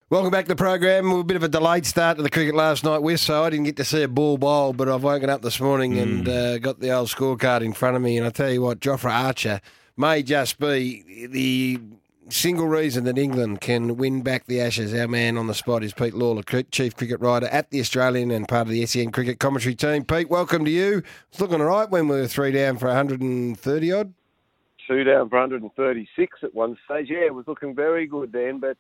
Welcome back to the program. A bit of a delayed start to the cricket last night, Wes, so I didn't get to see a ball bowl, but I've woken up this morning and got the old scorecard in front of me, and I tell you what, Jofra Archer may just be the single reason that England can win back the Ashes. Our man on the spot is Pete Lawler, Chief Cricket Writer at the Australian and part of the SEN Cricket Commentary team. Pete, welcome to you. It's looking all right when we were 3 down for 130-odd. 2 down for 136 at one stage. Yeah, it was looking very good then, but...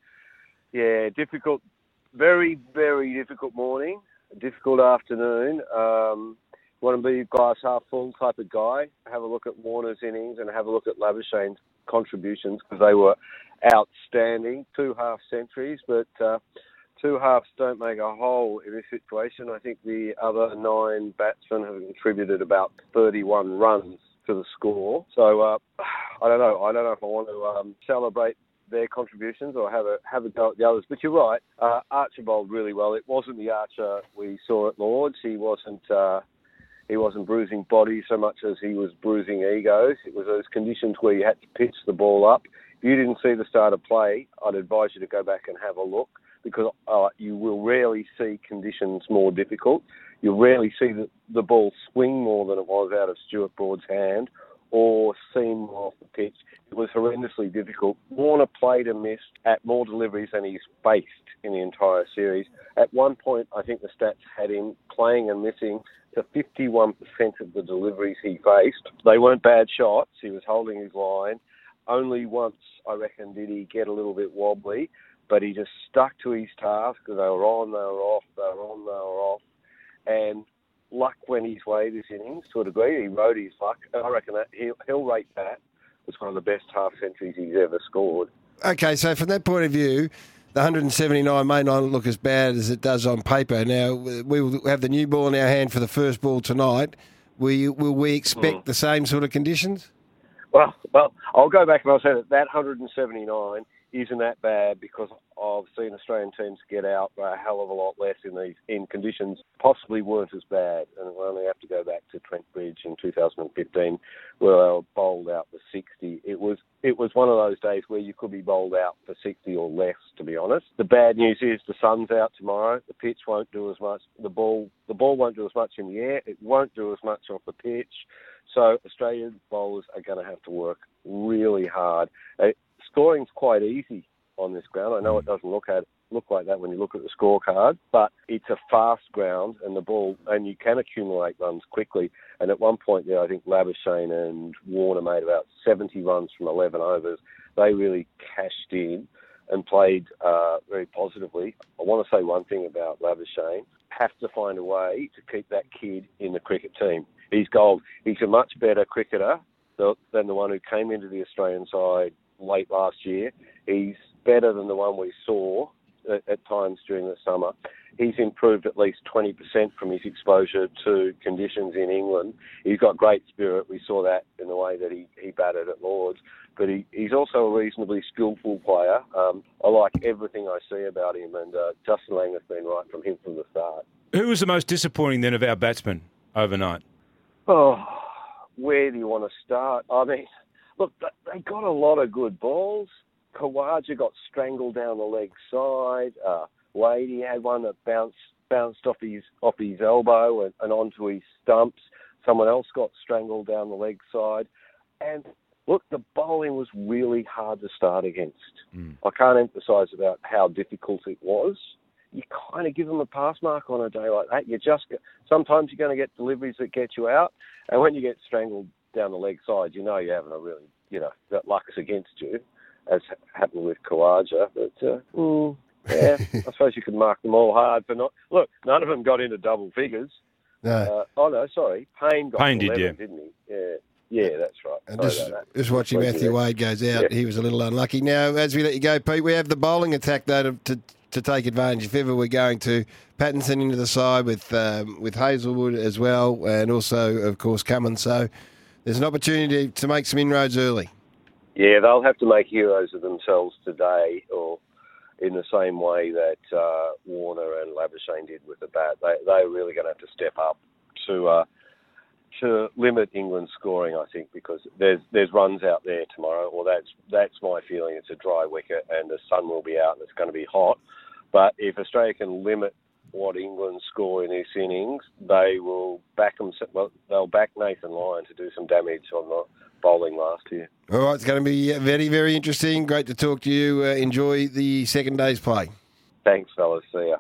Yeah, difficult, very, very difficult morning, difficult afternoon. Want to be glass half full type of guy. Have a look at Warner's innings and have a look at Labuschagne's contributions because they were outstanding. 2 half centuries, but 2 halves don't make a whole in this situation. I think the other 9 batsmen have contributed about 31 runs to the score. So I don't know. I don't know if I want to celebrate their contributions or have a go at the others. But you're right, Archer bowled really well. It wasn't the Archer we saw at Lords. He wasn't bruising bodies so much as he was bruising egos. It was those conditions where you had to pitch the ball up. If you didn't see the start of play, I'd advise you to go back and have a look because you will rarely see conditions more difficult. You'll rarely see the ball swing more than it was out of Stuart Broad's hand or seam more off the pitch. It was horrendously difficult. Warner played and missed at more deliveries than he's faced in the entire series. At one point, I think the stats had him playing and missing to 51% of the deliveries he faced. They weren't bad shots. He was holding his line. Only once, I reckon, did he get a little bit wobbly, but he just stuck to his task. They were on, they were off, they were on, they were off. And luck went his way this innings to a degree. He rode his luck. I reckon that he'll rate that as one of the best half centuries he's ever scored. Okay, so from that point of view, the 179 may not look as bad as it does on paper. Now, we will have the new ball in our hand for the first ball tonight. Will we expect the same sort of conditions? Well, I'll go back and I'll say that 179 isn't that bad because I've seen Australian teams get out a hell of a lot less in conditions possibly weren't as bad. And we only have to go back to Trent Bridge in 2015 where they were bowled out for 60. It was one of those days where you could be bowled out for 60 or less, to be honest. The bad news is the sun's out tomorrow. The pitch won't do as much. The ball won't do as much in the air. It won't do as much off the pitch. So Australian bowlers are going to have to work really hard. Scoring's quite easy on this ground. I know it doesn't look like that when you look at the scorecard, but it's a fast ground and you can accumulate runs quickly. And at one point there, I think Labuschagne and Warner made about 70 runs from 11 overs. They really cashed in and played very positively. I want to say one thing about Labuschagne. Have to find a way to keep that kid in the cricket team. He's gold. He's a much better cricketer than the one who came into the Australian side late last year. He's better than the one we saw at times during the summer. He's improved at least 20% from his exposure to conditions in England. He's got great spirit. We saw that in the way that he batted at Lords. But he's also a reasonably skillful player. I like everything I see about him, and Justin Langer has been right from him from the start. Who was the most disappointing then of our batsmen overnight? Oh, where do you want to start? I mean, look, they got a lot of good balls. Khawaja got strangled down the leg side. Wadey had one that bounced off his elbow and onto his stumps. Someone else got strangled down the leg side. And look, the bowling was really hard to start against. I can't emphasise about how difficult it was. You kind of give them a pass mark on a day like that. Sometimes you're going to get deliveries that get you out. And when you get strangled down the leg side, you know you're having a really, that luck's against you, as happened with Khawaja. But, yeah, I suppose you could mark them all hard for not... Look, none of them got into double figures. No. Payne got 11, did, yeah. Didn't he? Yeah, that's right. And just watching Matthew Wade goes out, He was a little unlucky. Now, as we let you go, Pete, we have the bowling attack, though, to take advantage. If ever we're going to Pattinson into the side with Hazelwood as well, and also, of course, Cummins. So there's an opportunity to make some inroads early. Yeah, they'll have to make heroes of themselves today, or in the same way that Warner and Labuschagne did with the bat. They're really going to have to step up to limit England's scoring, I think, because there's runs out there tomorrow, or that's my feeling. It's a dry wicket and the sun will be out and it's going to be hot. But if Australia can limit what England score in this innings, they will back them. Well, they'll back Nathan Lyon to do some damage on the bowling last year. All right, it's going to be very, very interesting. Great to talk to you. Enjoy the second day's play. Thanks, fellas. See ya.